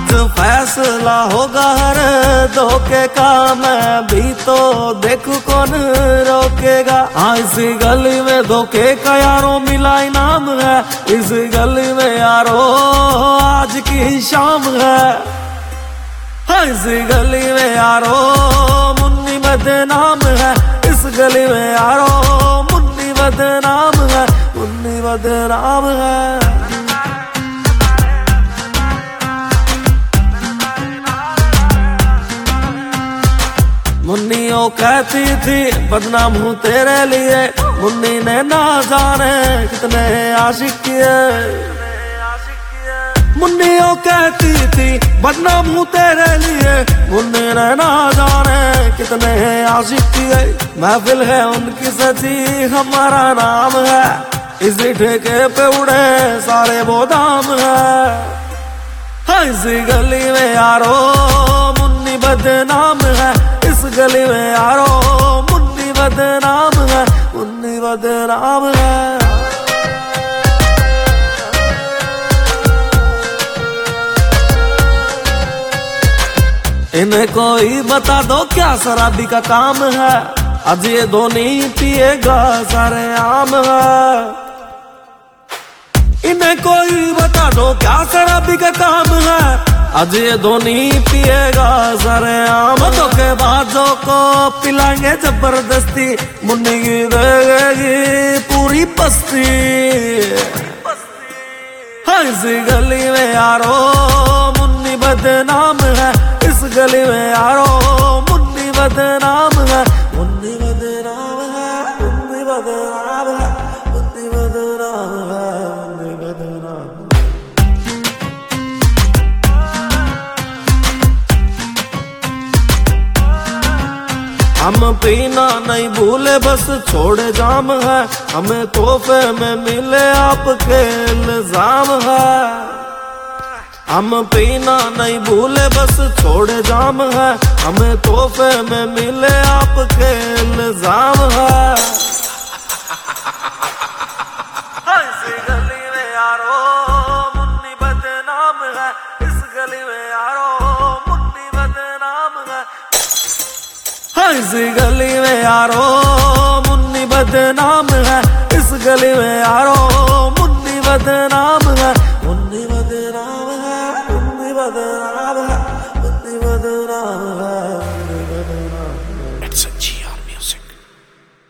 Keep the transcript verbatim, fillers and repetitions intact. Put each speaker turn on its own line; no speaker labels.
आज फैसला होगा हर धोखे का, मैं भी तो देखूं कौन रोकेगा। हाँ इसी गली में धोखे का यारों मिला इनाम है, इस गली में यारों आज की शाम है। हाँ इस गली में यारों मुन्नी बदनाम है, इस गली में यारों मुन्नी बदनाम है, मुन्नी बदनाम है। मुन्नी ओ कहती थी बदनाम हूँ तेरे लिए, मुन्नी ने ना जाने कितने आशिक किए। मुन्नी ओ कहती थी बदनाम हूँ तेरे लिए, मुन्नी ने ना जाने कितने आशिक किए। महफिल है उनकी सची हमारा नाम है, इसी ठेके पे उड़े सारे वो दाम है। हाँ इसी गली में यारों मुन्नी बदनाम है, इस गली में यारों मुन्नी बदनाम है, मुन्नी बदनाम है। इन्हें कोई बता दो क्या शराबी का काम है, आज ये धोनी पिएगा सारे आम है। इन्हें कोई बता दो क्या शराबी का काम है, आज ये धोनी पिएगा सारे आम। धोखेबाजों को पिलाएंगे जबरदस्ती, मुन्नी की देगी पूरी बस्ती। हाँ इसी गली में यारों मुन्नी बदनाम है, इस गली में यारों मुन्नी बदनाम है, मुन्नी बदनाम है, मुन्नी बदनाम है, मुन्नी बदनाम है, मुन्नी बदनाम। हम पीना नहीं भूले बस छोड़े जाम है, हमें तोहफे में मिले आपके इल्जाम है। हम पीना नहीं भूले बस छोड़े जाम है, हमें तोहफे में मिले आपके इल्जाम है। इस गली में यारों मुन्नी बदनाम है, इस गली में यारों मुन्नी बदनाम है। हाँ इस गली में यारों मुन्नी बदनाम है, इस गली में